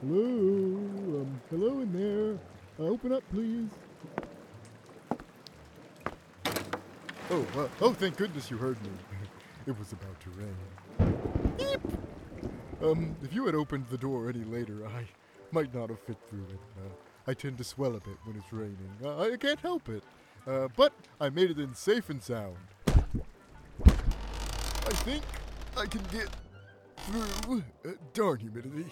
Hello in there. Open up, please. Oh, thank goodness you heard me. It was about to rain. Beep! If you had opened the door any later, I might not have fit through it. I tend to swell a bit when it's raining. I can't help it. But I made it in safe and sound. I think I can get through. Darn humidity.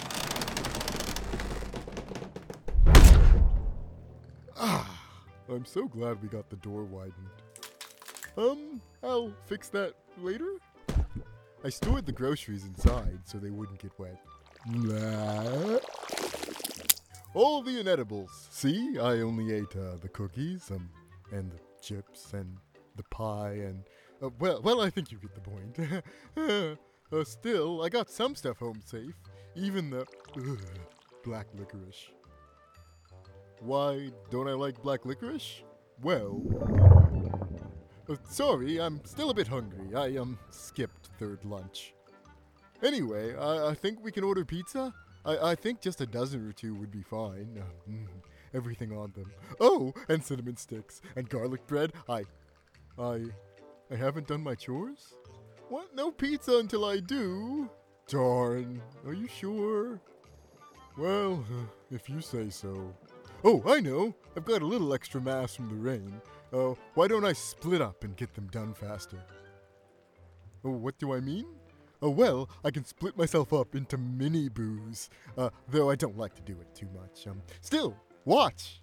I'm so glad we got the door widened. I'll fix that later. I stored the groceries inside so they wouldn't get wet. Blah. All the inedibles. See, I only ate the cookies, and the chips, and the pie, and well, I think you get the point. Still, I got some stuff home safe, even the black licorice. Why don't I like black licorice? Well, sorry, I'm still a bit hungry. I skipped third lunch. Anyway, I think we can order pizza. I think just a dozen or two would be fine. Everything on them. Oh, and cinnamon sticks and garlic bread. I haven't done my chores? What? No pizza until I do? Darn. Are you sure? Well, if you say so. Oh, I know. I've got a little extra mass from the rain. Why don't I split up and get them done faster? Oh, what do I mean? Oh, well, I can split myself up into mini boos. Though I don't like to do it too much. Still, watch.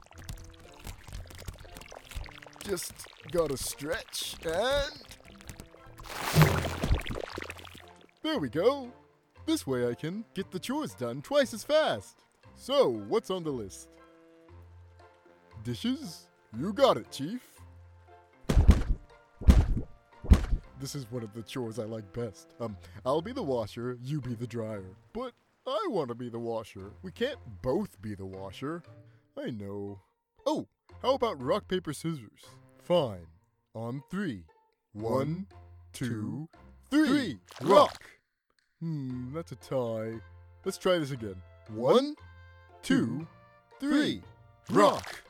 Just gotta stretch and... There we go. This way I can get the chores done twice as fast. So, what's on the list? Dishes? You got it, Chief. This is one of the chores I like best. I'll be the washer, you be the dryer. But I want to be the washer. We can't both be the washer. I know. Oh, how about rock, paper, scissors? Fine. On 3. 1, 2, 3. Rock! That's a tie. Let's try this again. 1, 2, 3. Rock!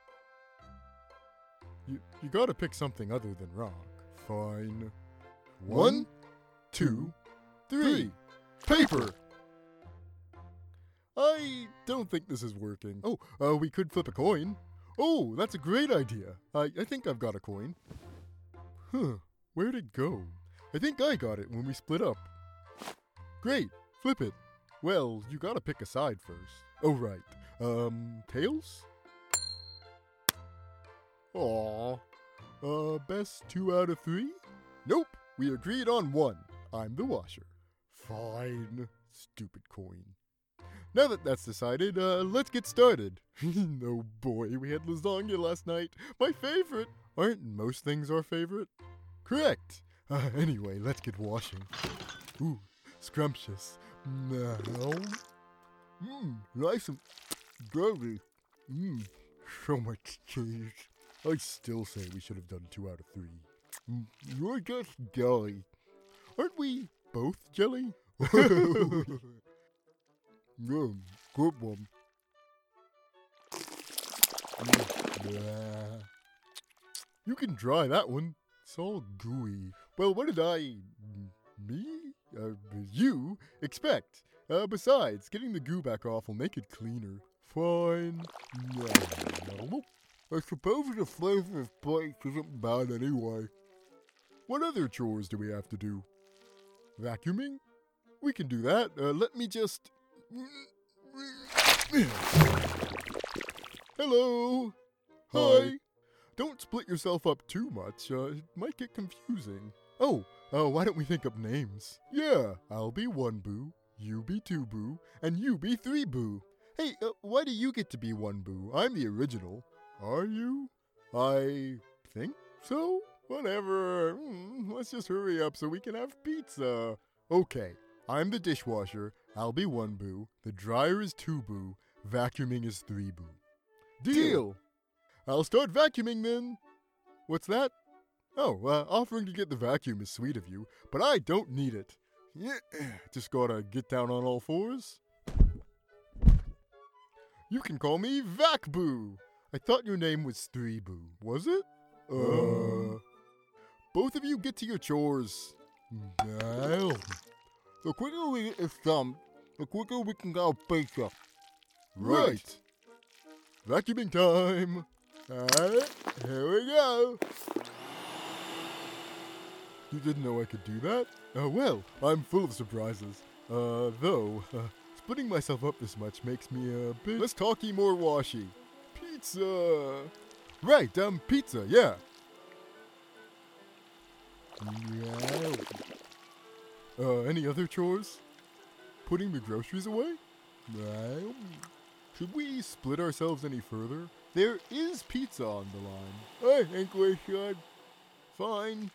You gotta pick something other than rock. Fine. 1, 2, 3. Paper! I don't think this is working. Oh, we could flip a coin. Oh, that's a great idea. I think I've got a coin. Where'd it go? I think I got it when we split up. Great, flip it. Well, you gotta pick a side first. Oh, right. Tails? Aw. Best 2 out of 3? Nope, we agreed on 1. I'm the washer. Fine. Stupid coin. Now that that's decided, let's get started. Oh boy, we had lasagna last night. My favorite. Aren't most things our favorite? Correct. Anyway, let's get washing. Ooh, scrumptious. Now. Nice and dirty. So much cheese. I still say we should have done 2 out of 3. You're just jelly. Aren't we both jelly? Good one. You can dry that one. It's all gooey. Well, what did you expect? Besides, getting the goo back off will make it cleaner. Fine. I suppose the flavor of plates isn't bad anyway. What other chores do we have to do? Vacuuming? We can do that. Let me just... Hello. Hi. Don't split yourself up too much. It might get confusing. Oh, why don't we think up names? Yeah, I'll be 1 boo, you be 2 boo, and you be 3 boo. Hey, why do you get to be 1 boo? I'm the original. Are you? I think so. Whatever. Let's just hurry up so we can have pizza. Okay, I'm the dishwasher. I'll be 1 boo. The dryer is 2 boo. Vacuuming is 3 boo. Deal! I'll start vacuuming then. What's that? Oh, offering to get the vacuum is sweet of you, but I don't need it. Yeah, just gotta get down on all fours. You can call me Vakboo. I thought your name was Streeboo, was it? Both of you get to your chores. Well, the quicker we get this done, the quicker we can go pizza. Right. Vacuuming time. Alright, here we go. You didn't know I could do that? Well, I'm full of surprises. Though, splitting myself up this much makes me a bit less talky, more washy. Pizza! Right, pizza, yeah. Any other chores? Putting the groceries away? Well, Should we split ourselves any further? There is pizza on the line. I think we should. Fine.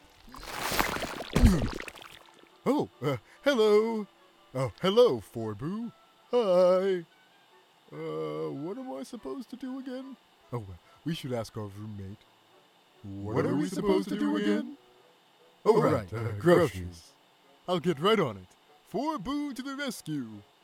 Oh, hello. Oh, hello, Forboo. Hi. What am I supposed to do again? Oh, we should ask our roommate. What are we supposed to do again? Oh, right, groceries. I'll get right on it. Forboo to the rescue.